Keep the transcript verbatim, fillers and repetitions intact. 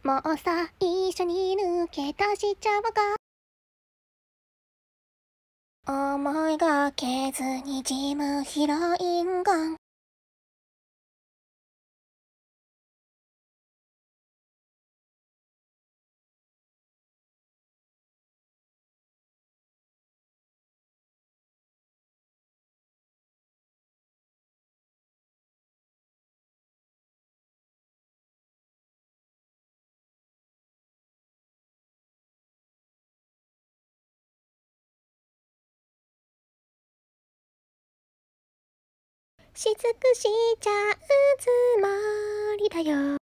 もうさ、一緒に抜け出しちゃおうか。思いがけずにジムヒロインがしつくしちゃうつもりだよ。